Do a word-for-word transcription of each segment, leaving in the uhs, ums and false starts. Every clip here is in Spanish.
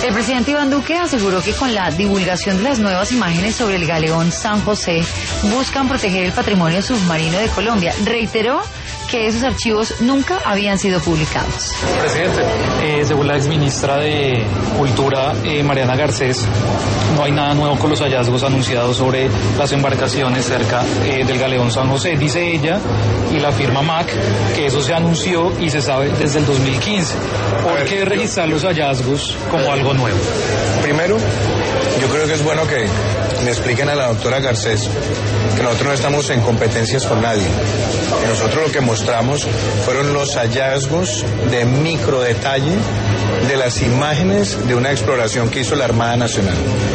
El presidente Iván Duque aseguró que con la divulgación de las nuevas imágenes sobre el galeón San José buscan proteger el patrimonio submarino de Colombia. Reiteró que esos archivos nunca habían sido publicados. Presidente, eh, según la exministra de Cultura, eh, Mariana Garcés, no hay nada nuevo con los hallazgos anunciados sobre las embarcaciones cerca eh, del galeón San José. Dice ella y la firma M A C que eso se anunció y se sabe desde el dos mil quince. ¿Por qué registrar los hallazgos como algo nuevo? Primero, yo creo que es bueno que le expliquen a la doctora Garcés que nosotros no estamos en competencias con nadie. Que nosotros lo que mostramos fueron los hallazgos de micro detalle de las imágenes de una exploración que hizo la Armada Nacional.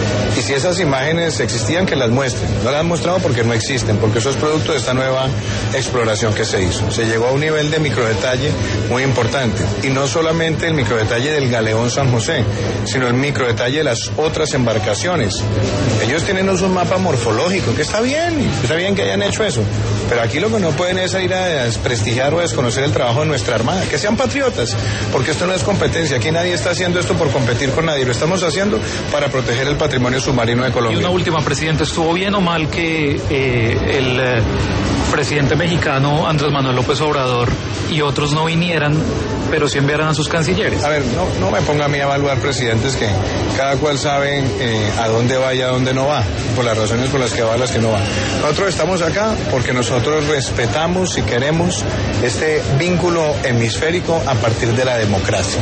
Y si esas imágenes existían, que las muestren. No las han mostrado porque no existen, porque eso es producto de esta nueva exploración que se hizo. Se llegó a un nivel de microdetalle muy importante. Y no solamente el microdetalle del galeón San José, sino el microdetalle de las otras embarcaciones. Ellos tienen un mapa morfológico, que está bien, está bien que hayan hecho eso. Pero aquí lo que no pueden es ir a desprestigiar o a desconocer el trabajo de nuestra Armada. Que sean patriotas, porque esto no es competencia. Aquí nadie está haciendo esto por competir con nadie. Lo estamos haciendo para proteger el patrimonio submarino de Colombia. Y una última, presidente, ¿estuvo bien o mal que eh, el eh, presidente mexicano Andrés Manuel López Obrador y otros no vinieran, pero sí enviaran a sus cancilleres? A ver, no, no me ponga a mí a evaluar presidentes que cada cual sabe eh, a dónde va y a dónde no va, por las razones por las que va, las que no va. Nosotros estamos acá porque nosotros respetamos y queremos este vínculo hemisférico a partir de la democracia.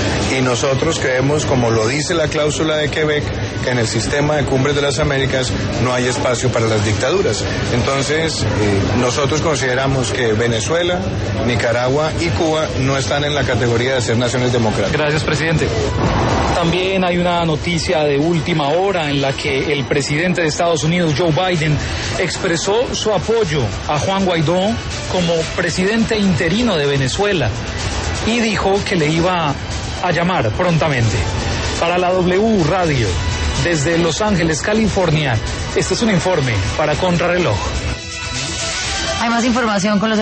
Y nosotros creemos, como lo dice la cláusula de Quebec, que en el sistema de Cumbres de las Américas no hay espacio para las dictaduras. Entonces, eh, nosotros consideramos que Venezuela, Nicaragua y Cuba no están en la categoría de ser naciones democráticas. Gracias, presidente. También hay una noticia de última hora en la que el presidente de Estados Unidos, Joe Biden, expresó su apoyo a Juan Guaidó como presidente interino de Venezuela y dijo que le iba a llamar prontamente. Para la W Radio, desde Los Ángeles, California, este es un informe para Contrarreloj. Hay más información con los